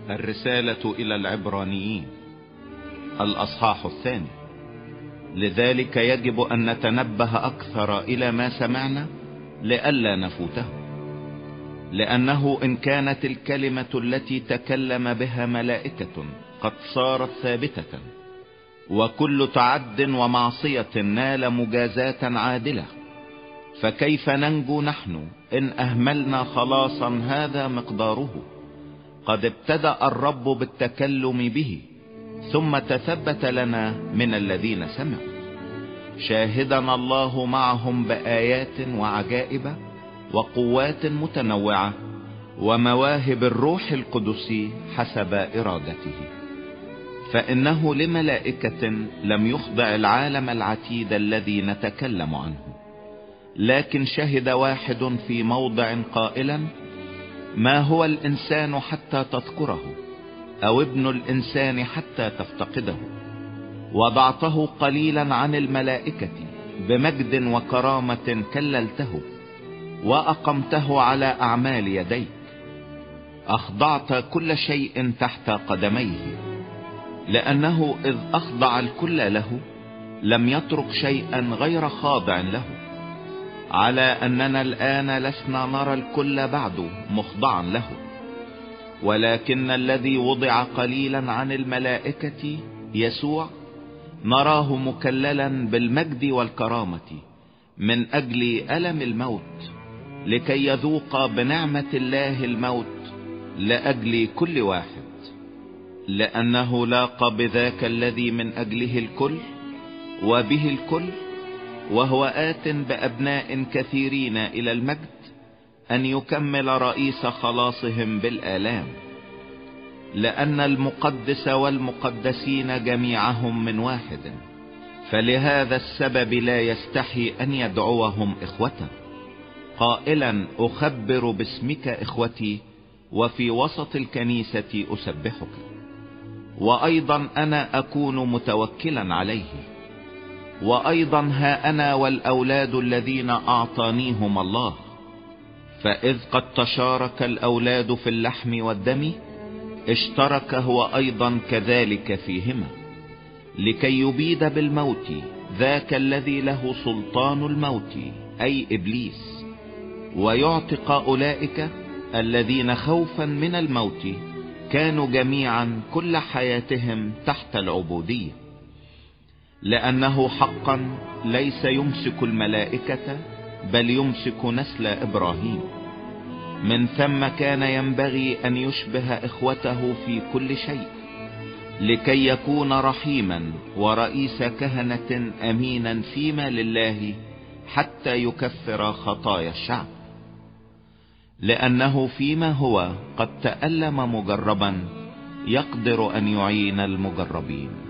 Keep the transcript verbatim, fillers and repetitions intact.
الرسالة إلى العبرانيين الأصحاح الثاني. لذلك يجب أن نتنبه أكثر إلى ما سمعنا لئلا نفوته، لأنه إن كانت الكلمة التي تكلم بها ملائكة قد صارت ثابتة، وكل تعد ومعصية نال مجازاة عادلة، فكيف ننجو نحن إن أهملنا خلاصا هذا مقداره قد ابتدأ الرب بالتكلم به، ثم تثبت لنا من الذين سمعوا، شاهدنا الله معهم بآيات وعجائب وقوات متنوعة ومواهب الروح القدس حسب إرادته. فإنه لملائكة لم يخضع العالم العتيد الذي نتكلم عنه، لكن شهد واحد في موضع قائلا: ما هو الإنسان حتى تذكره، أو ابن الإنسان حتى تفتقده؟ وضعته قليلا عن الملائكة بمجد وكرامة كللته، وأقمته على أعمال يديك، أخضعت كل شيء تحت قدميه، لأنه إذ أخضع الكل له لم يترك شيئا غير خاضع له، على أننا الآن لسنا نرى الكل بعد مخضعا له، ولكن الذي وضع قليلا عن الملائكة يسوع نراه مكللا بالمجد والكرامة من أجل ألم الموت، لكي يذوق بنعمة الله الموت لأجل كل واحد، لأنه لاقى بذاك الذي من أجله الكل وبه الكل، وهو آت بأبناء كثيرين إلى المجد، أن يكمل رئيس خلاصهم بالآلام، لأن المقدس والمقدسين جميعهم من واحد، فلهذا السبب لا يستحي أن يدعوهم إخوة، قائلا: أخبر باسمك إخوتي، وفي وسط الكنيسة أسبحك. وأيضا أنا أكون متوكلا عليه، وأيضا ها أنا والأولاد الذين أعطانيهم الله، فإذ قد تشارك الأولاد في اللحم والدم اشترك هو أيضا كذلك فيهما، لكي يبيد بالموت ذاك الذي له سلطان الموت أي إبليس، ويعتق أولئك الذين خوفا من الموت كانوا جميعا كل حياتهم تحت العبودية، لأنه حقا ليس يمسك الملائكة بل يمسك نسل إبراهيم. من ثم كان ينبغي أن يشبه إخوته في كل شيء، لكي يكون رحيما ورئيس كهنة أمينا فيما لله حتى يكفر خطايا الشعب، لأنه فيما هو قد تألم مجربا يقدر أن يعين المجربين.